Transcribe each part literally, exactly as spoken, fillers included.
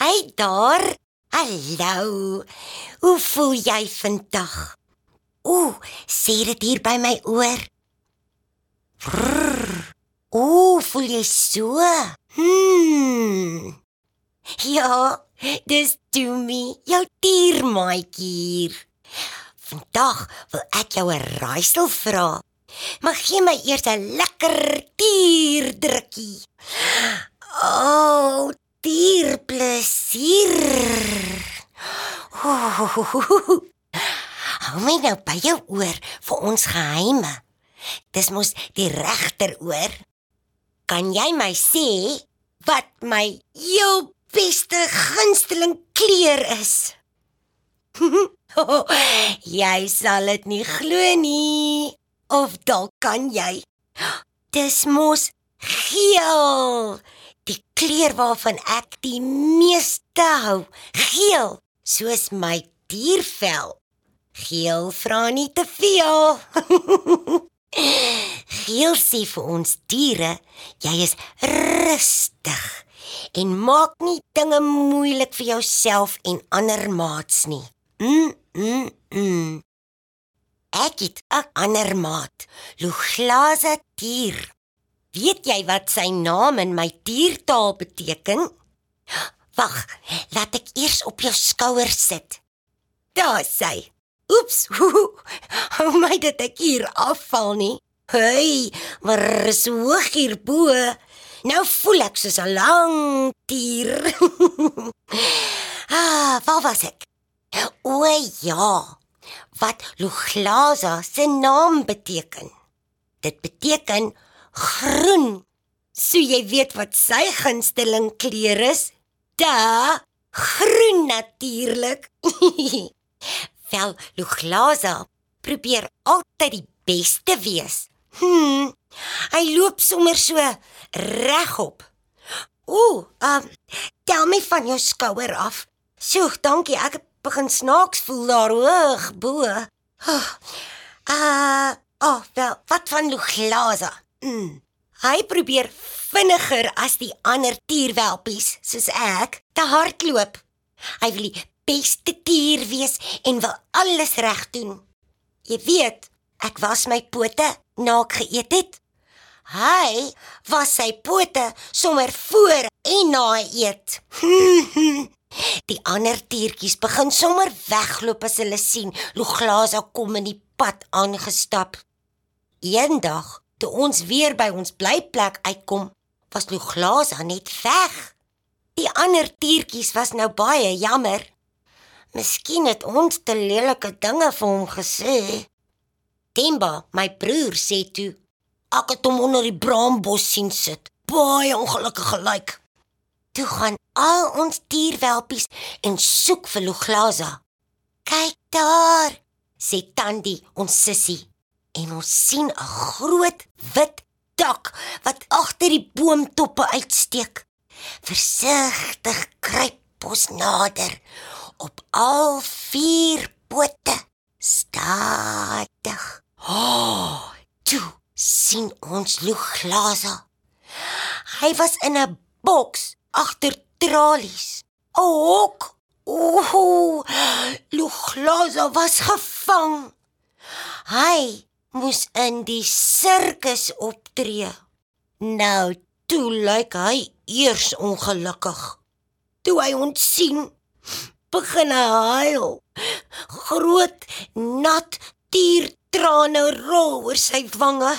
Hey daar, hallo, hoe voel jy vandag? Oeh, sê dit hier by my oor. Brrr, oeh, voel jy so? Hmm. Ja, dis Doomie, jou diermaatjie hier. Vandag wil ek jou 'n raaisel vra. Maar gee my eers 'n lekker tierdrukkie. Oh, dierplesier. Hou my nou by jou oor vir ons geheime. Dis mos die regteroor. Kan jy my sê wat my heel beste gunsteling kleur is? Jy sal dit nie glo nie. Of dalk kan jy. Dis mos geel. Die kleur waarvan ek die meeste hou. Geel, soos my diervel. Geel vra nie te veel. Geel sê vir ons diere, jy is rustig en maak nie dinge moeilik vir jouself en ander maats nie. Mm, mm, mm. Ek het 'n ander maat, Luglaza dier. Weet jy wat sy naam in my diertaal beteken? Wag, laat ek eers op jou skouer sit. Daar sy. Oeps, hou my dat ek hier afval nie. Hey, maar is hoog hierbo. Nou voel ek soos 'n lang dier. ah, waar was ek? O ja, wat Luglaza se naam beteken. Dit beteken groen. So jy weet wat sy gunsteling kleur is? Da, groen natuurlik. Wel, Luglaza probeer altyd die beste wees. Hmm, hy loop sommer so regop. Ooh, um, tel my van jou skouer af. So, dankie, ek begin snaaks voel daar hoog bo. Oh, uh, oh, wel, wat van Luglaza? Mm. Hy probeer vinniger as die ander dierwelpies, soos ek, te hardloop. Hy wil die beste dier wees en wil alles reg doen. Jy weet, ek was my pote na ek geëet het. Hy was sy pote sommer voor en na eet. Die ander diertjies begin sommer wegloop as hulle sien Luglaza kom in die pad aangestap. Eendag, toe ons weer by ons blyplek uitkom, was Luglaza net weg. Die ander diertjies was nou baie jammer. Miskien het ons te lelike dinge vir hom gesê. Temba, my broer, sê toe, ek het hom onder die braambos sien sit. Baie ongelukkig gelyk. Toe gaan al ons dierwelpies en soek vir Luglaza. Kyk daar, sê Tandi, ons sussie. En ons sien 'n groot wit dak wat agter die boomtoppe uitsteek. Versigtig kruip ons nader op al vier pote. Stadig. Oh, toe sien ons Luglaza. Hy was in 'n boks agter tralies. 'n Hok. Ooh, Luglaza was gevang. Hy moes in die sirkus optree. Nou, toe lyk hy eers ongelukkig. Toe hy ons sien, begin hy huil. Groot, nat tiertrane rol oor sy wange.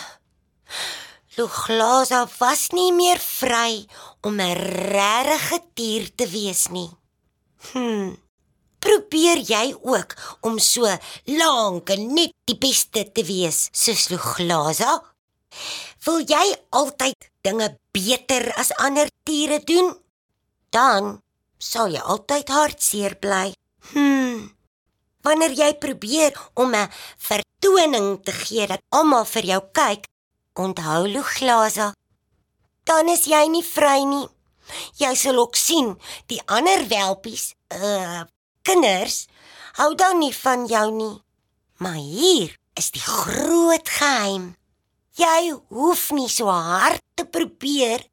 Luglaza was nie meer vry om 'n regte dier te wees nie. Hm. Probeer jy ook om so lank en net die beste te wees soos Luglaza? Wil jy altyd dinge beter as ander diere doen? Dan sal jy altyd hartseer bly. Hmm. Wanneer jy probeer om 'n vertoning te gee dat almal vir jou kyk, onthou Luglaza, dan is jy nie vry nie. Jy sal ook sien, die ander welpies, uh, kinders, hou dan nie van jou nie. Maar hier is die groot geheim. Jy hoef nie so hard te probeer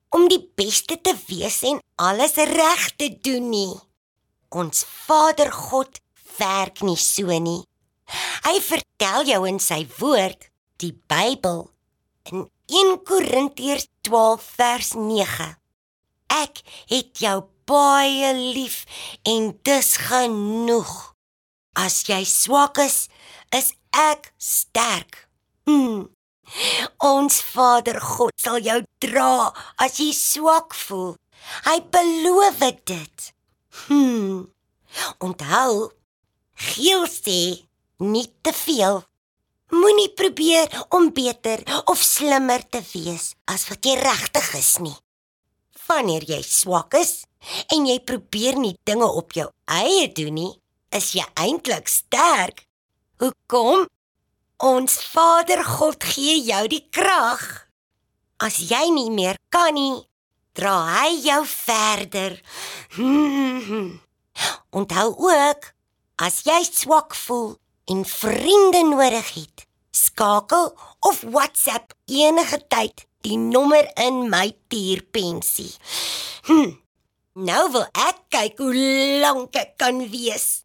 om die beste te wees en alles reg te doen nie. Ons Vader God werk nie so nie. Hy vertel jou in sy woord, die Bybel, in een Korintiërs twaalf vers nege. Ek het jou baie lief en dis genoeg. As jy swak is, is ek sterk. Hmm. Ons Vader God sal jou dra as jy swak voel. Hy beloof dit. Hmm. Onthou, Giel sê, nie te veel. Moenie probeer om beter of slimmer te wees as wat jy regtig is nie. Wanneer jy swak is en jy probeer nie dinge op jou eie doen nie, is jy eintlik sterk. Hoekom? Ons Vader God gee jou die krag. As jy nie meer kan nie, dra hy jou verder. Hmm. Onthou ook, as jy swak voel en vriende nodig het, skakel of WhatsApp enige tyd die nommer in my tierpensie. Hm. Nou wil ek kyk hoe lank ek kan wees.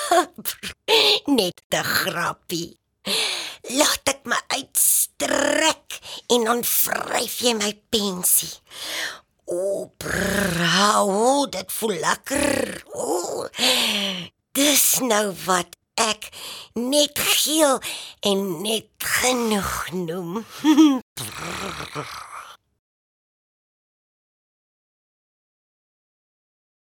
Net 'n grappie. Laat ek my uitstrek en dan vryf jy my pensie. O, bra, dit voel lekker. O, dis nou wat ek net Giel en net genoeg noem.